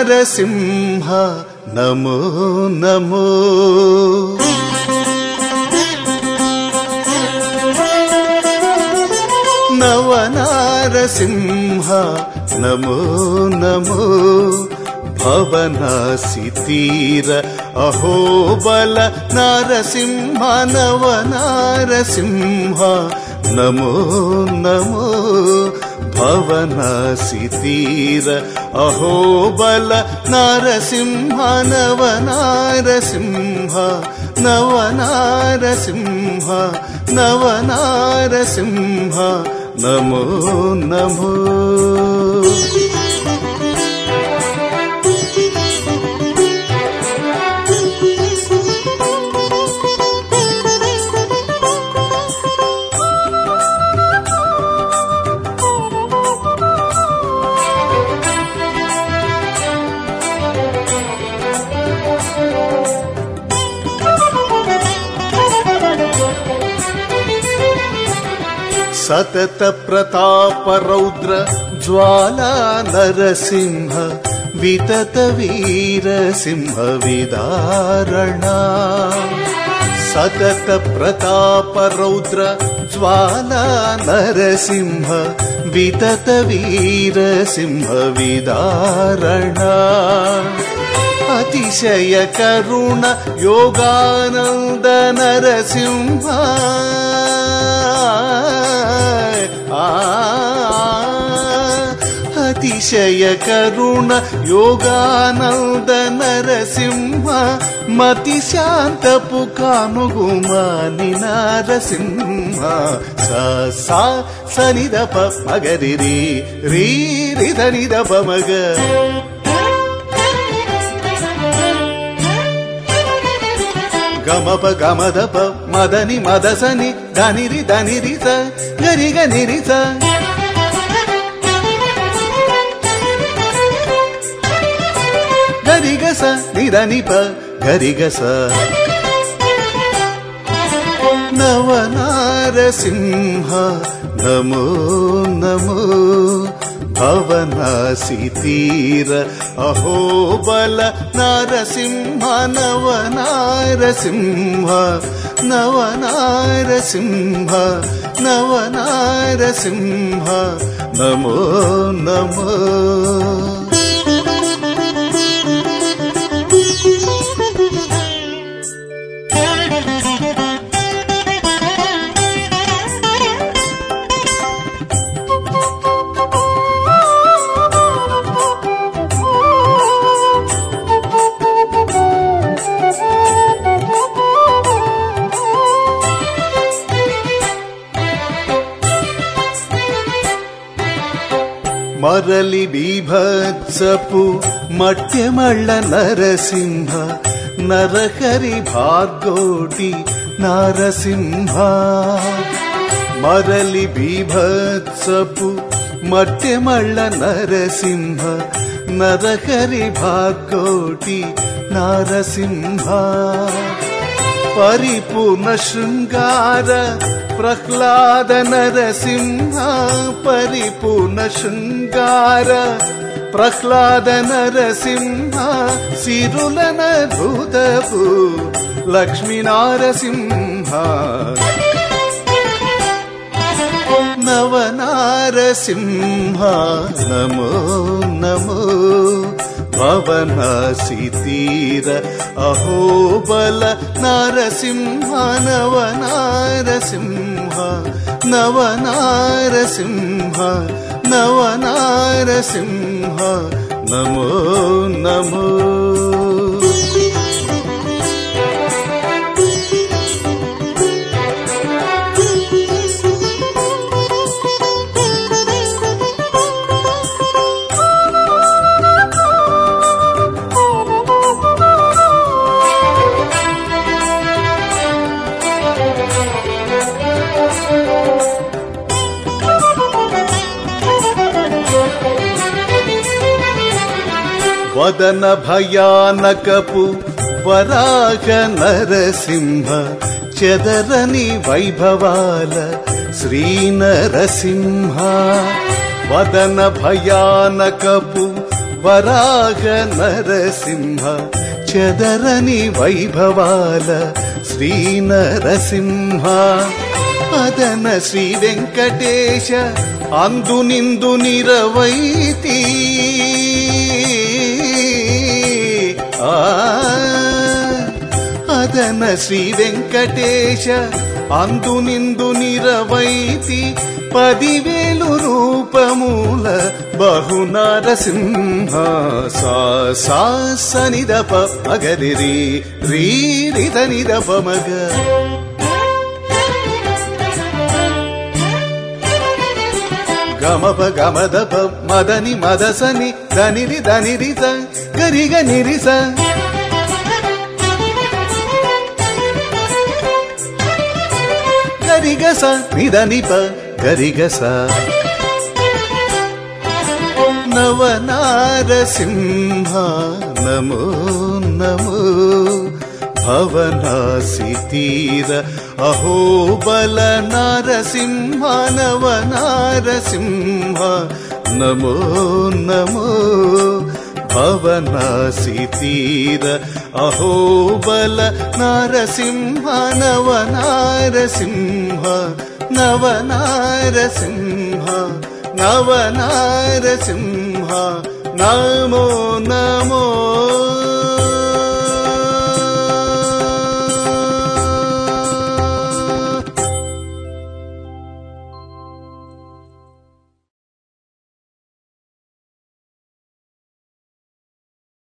నరసింహ నమో నమో. నవనారసింహ నమో నమో. భవనాసి తీర అహోబల నరసింహ నవనారసింహ నమో నమో. భవనాసి తీర అహోబల నరసింహ నవనారసింహ నవనారసింహ నవనారసింహ నమో నమో. సతత ప్రతాప రౌద్ర జ్వాలా నరసింహ వితత వీర సింహ విదారణ. సతత ప్రతాప రౌద్ర జ్వాలా నరసింహ వితత వీర సింహ విదారణ. అతిశయ కరుణ యోగానంద నరసింహ. అతిశయ కరుణ యోగానంద నరసింహ. మతి శాంతపు కానుగుమాని నరసింహ. సా సనిదప మగరి రీ రీ రిధనిదప మగ. గమప గమదప మదని మదసని ధనిరి ధనిరిస గరిగ నిరిస. గరిగస నిరనిప గరిగస. నవనారసింహ నమో నమో. భవనాసి తీర అహోబల నరసింహ నవనారసింహ నవనారసింహ నవనారసింహ నమో నమో. మరలి బీభత్సపు మట్యమళ్ళ నరసింహ నరహరి భార్గోటి నరసింహ. మరలి బీభత్సపు మట్యమళ్ళ నరసింహ నరహరి భార్గోటి నరసింహ. పరిపూర్ణ శృంగార ప్రహ్లాద నరసింహ. పరిపూర్ణ శృంగార ప్రహ్లాద నరసింహ. సిరులన భూతపు లక్ష్మీ నరసింహ. నవనారసింహ నమో నమో. భవనాసి తీర అహోబల నరసింహ నవనారసింహ నవనారసింహ నవనారసింహ నమో నమో. వదన భయానకపు వరాహ నరసింహ. చెదరని వైభవాల శ్రీ నరసింహ. వదన భయానకపు వరాహ నరసింహ చెదరని వైభవాల శ్రీ నరసింహ అదన శ్రీ వెంకటేశ అందు నిందు నిరవైతి అదన శ్రీ వెంకటేశ అందు నిందు నిరవైతి 10,000 రూపముల బహు నరసింహ సా సా సనిదప మగరి రీ రీ రిదనిదప మగ గమప గమదప మదని మదసని ధనిరి ధనిరిస గరిగ నిరిస గరిగస నిదనిప గరిగస నవనారసింహ నమో నమో భవనాసి తీర అహోబల నరసింహ నవనారసింహ నమో నమో భవనాసి తీర అహోబల నరసింహ నవనారసింహ నవనారసింహ నవనారసింహ నమో నమో